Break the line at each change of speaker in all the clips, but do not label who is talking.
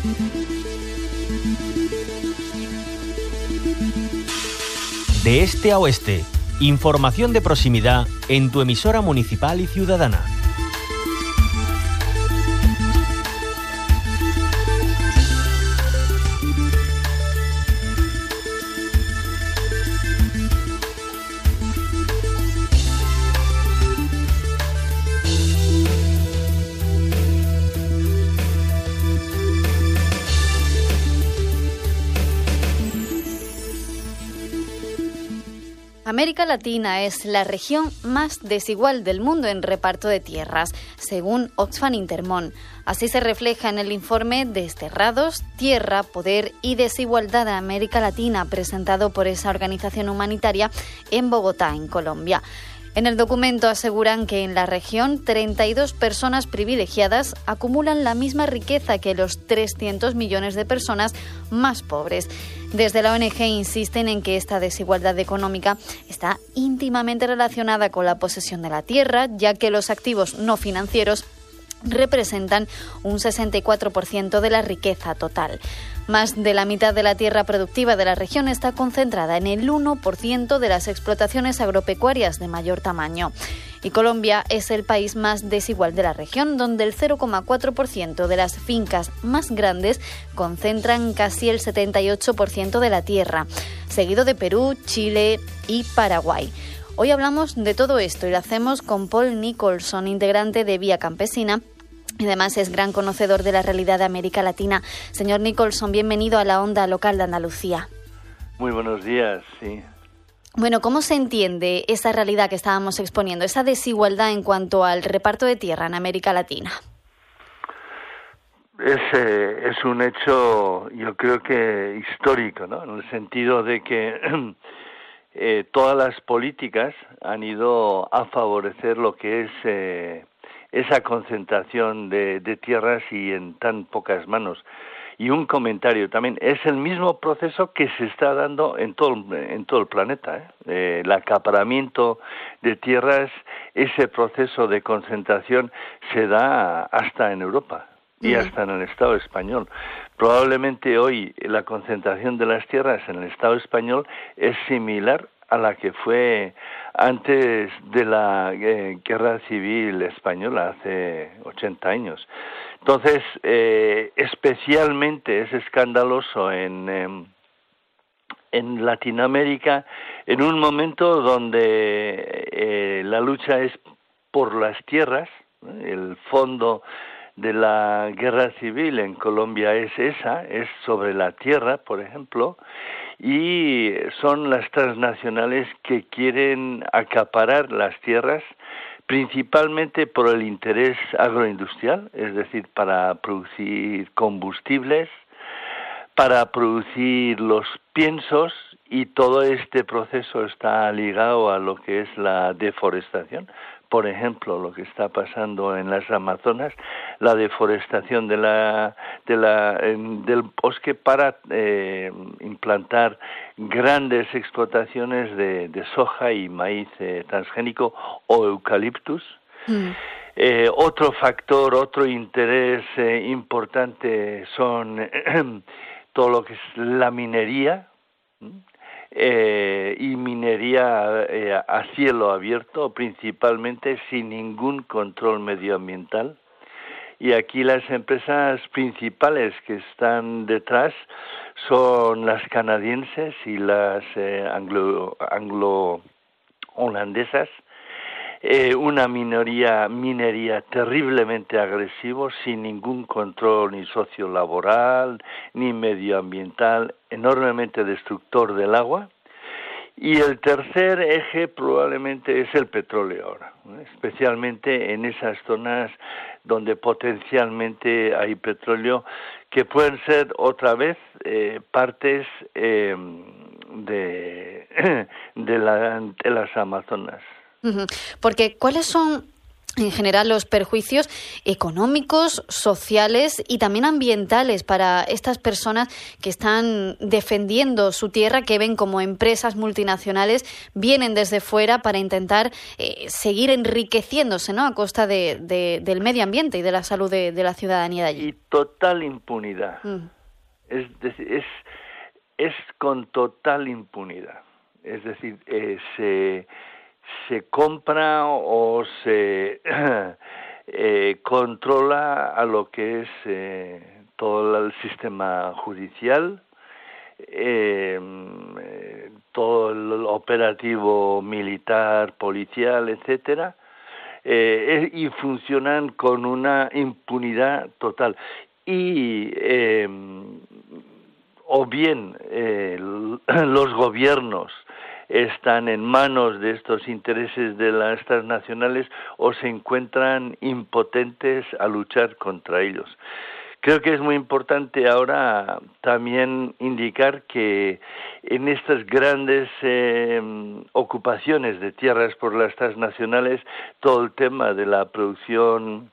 De este a oeste, información de proximidad en tu emisora municipal y ciudadana.
América Latina es la región más desigual del mundo en reparto de tierras, según Oxfam Intermón. Así se refleja en el informe Desterrados, Tierra, Poder y Desigualdad de América Latina, presentado por esa organización humanitaria en Bogotá, en Colombia. En el documento aseguran que en la región 32 personas privilegiadas acumulan la misma riqueza que los 300 millones de personas más pobres. Desde la ONG insisten en que esta desigualdad económica está íntimamente relacionada con la posesión de la tierra, ya que los activos no financieros representan un 64% de la riqueza total. Más de la mitad de la tierra productiva de la región está concentrada en el 1% de las explotaciones agropecuarias de mayor tamaño. Y Colombia es el país más desigual de la región, donde el 0,4% de las fincas más grandes concentran casi el 78% de la tierra, seguido de Perú, Chile y Paraguay. Hoy hablamos de todo esto y lo hacemos con Paul Nicholson, integrante de Vía Campesina, y además es gran conocedor de la realidad de América Latina. Señor Nicholson, bienvenido a la Onda Local de Andalucía.
Muy buenos días, sí.
Bueno, ¿cómo se entiende esa realidad que estábamos exponiendo, esa desigualdad en cuanto al reparto de tierra en América Latina?
Es un hecho, yo creo que histórico, ¿no? En el sentido de que todas las políticas han ido a favorecer lo que es esa concentración de tierras y en tan pocas manos. Y un comentario también, es el mismo proceso que se está dando en todo el planeta, el acaparamiento de tierras, ese proceso de concentración se da hasta en Europa y hasta en el Estado español. Probablemente hoy la concentración de las tierras en el Estado español es similar a la que fue antes de la Guerra Civil Española, hace 80 años. Entonces, especialmente es escandaloso en Latinoamérica, en un momento donde la lucha es por las tierras, el fondo de la Guerra Civil en Colombia es sobre la tierra, por ejemplo, y son las transnacionales que quieren acaparar las tierras principalmente por el interés agroindustrial, es decir, para producir combustibles, para producir los piensos, y todo este proceso está ligado a lo que es la deforestación. Por ejemplo, lo que está pasando en las Amazonas, la deforestación del bosque para implantar grandes explotaciones de soja y maíz transgénico o eucaliptus. Otro factor, otro interés importante son todo lo que es la minería, y minería a cielo abierto, principalmente sin ningún control medioambiental. Y aquí las empresas principales que están detrás son las canadienses y las anglo-holandesas. Una minería terriblemente agresivo, sin ningún control ni sociolaboral ni medioambiental, enormemente destructor del agua. Y el tercer eje probablemente es el petróleo ahora, ¿no? Especialmente en esas zonas donde potencialmente hay petróleo, que pueden ser otra vez partes de las Amazonas.
Porque ¿cuáles son en general los perjuicios económicos, sociales y también ambientales para estas personas que están defendiendo su tierra, que ven como empresas multinacionales vienen desde fuera para intentar seguir enriqueciéndose, ¿no?, a costa del medio ambiente y de la salud de la ciudadanía de allí.
Y total impunidad. Es decir, es con total impunidad. Es decir, se compra o se controla a lo que es todo el sistema judicial, todo el operativo militar, policial, etcétera, y funcionan con una impunidad total. Y o bien los gobiernos están en manos de estos intereses de las transnacionales o se encuentran impotentes a luchar contra ellos. Creo que es muy importante ahora también indicar que en estas grandes ocupaciones de tierras por las transnacionales, todo el tema de la producción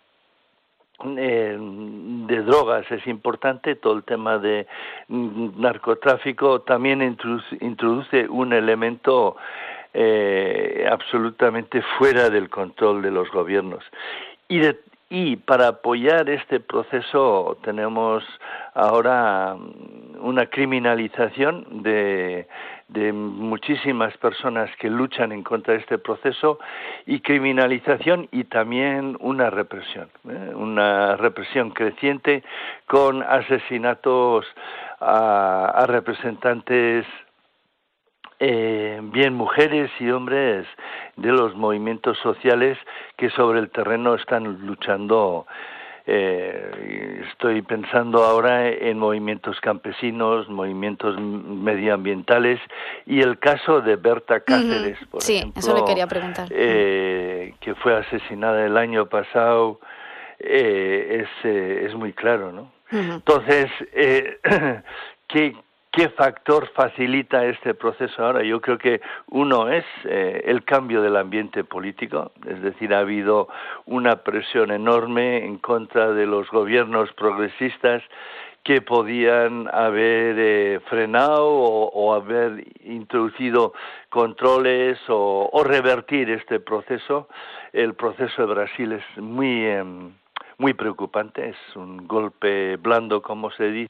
de drogas es importante, todo el tema de narcotráfico también introduce un elemento absolutamente fuera del control de los gobiernos. Y para apoyar este proceso tenemos ahora una criminalización de muchísimas personas que luchan en contra de este proceso, y criminalización y también una represión creciente con asesinatos a representantes, bien mujeres y hombres de los movimientos sociales que sobre el terreno están luchando. Estoy pensando ahora en movimientos campesinos, movimientos medioambientales, y el caso de Berta Cáceres, por ejemplo,
eso le quería preguntar.
Que fue asesinada el año pasado, es muy claro, ¿no? Entonces, ¿Qué factor facilita este proceso ahora? Yo creo que uno es el cambio del ambiente político, es decir, ha habido una presión enorme en contra de los gobiernos progresistas que podían haber frenado o haber introducido controles o revertir este proceso. El proceso de Brasil es muy preocupante, es un golpe blando, como se dice.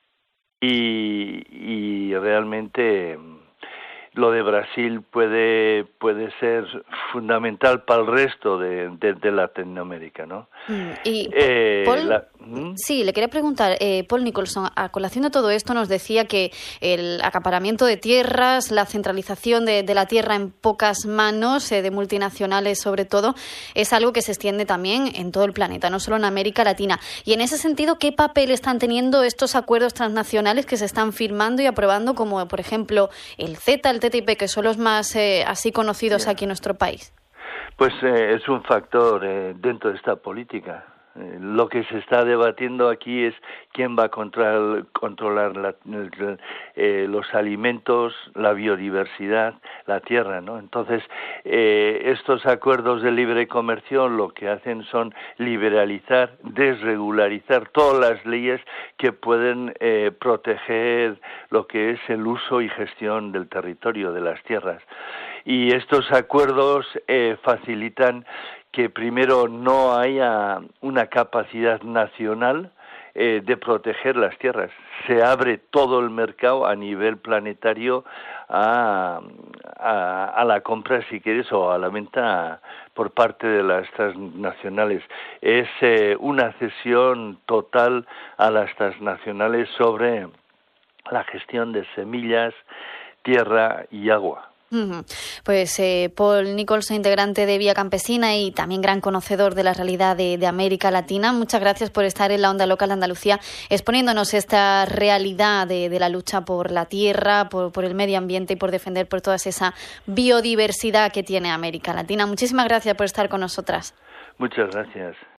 Y realmente lo de Brasil puede ser fundamental para el resto de Latinoamérica, ¿no?
Y Paul, sí, le quería preguntar, Paul Nicholson, a colación de todo esto nos decía que el acaparamiento de tierras, la centralización de la tierra en pocas manos, de multinacionales sobre todo, es algo que se extiende también en todo el planeta, no solo en América Latina. Y en ese sentido, ¿qué papel están teniendo estos acuerdos transnacionales que se están firmando y aprobando, como por ejemplo el CETA, el TTIP, que son los más así conocidos aquí en nuestro país?
Pues es un factor dentro de esta política. Lo que se está debatiendo aquí es quién va a controlar los alimentos, la biodiversidad, la tierra, ¿no? Entonces, estos acuerdos de libre comercio lo que hacen son liberalizar, desregularizar todas las leyes que pueden proteger lo que es el uso y gestión del territorio, de las tierras. Y estos acuerdos facilitan que primero no haya una capacidad nacional de proteger las tierras. Se abre todo el mercado a nivel planetario a la compra, si quieres, o a la venta por parte de las transnacionales. Es una cesión total a las transnacionales sobre la gestión de semillas, tierra y agua.
Pues Paul Nicholson, integrante de Vía Campesina y también gran conocedor de la realidad de América Latina, muchas gracias por estar en la Onda Local de Andalucía exponiéndonos esta realidad de la lucha por la tierra, por el medio ambiente y por defender por toda esa biodiversidad que tiene América Latina. Muchísimas gracias por estar con nosotras.
Muchas gracias.